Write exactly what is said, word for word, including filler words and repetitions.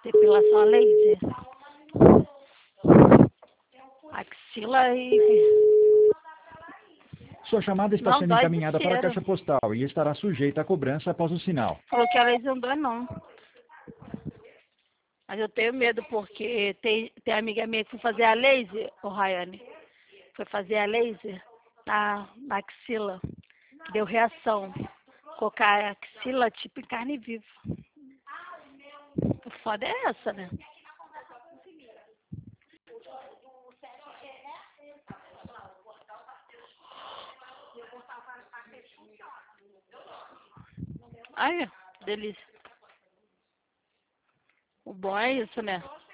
Depilação a laser. Axila e... Sua chamada está Não sendo dói encaminhada de para a cheiro. caixa postal e estará sujeita à cobrança após o sinal. Falou que a laser não dói, não. Mas eu tenho medo porque tem, tem amiga minha que foi fazer a laser, o Rayane. Foi fazer a laser na, na axila. Deu reação. Colocar a axila tipo em carne viva. O foda é essa, né? Ai, delícia. O bom é isso, né?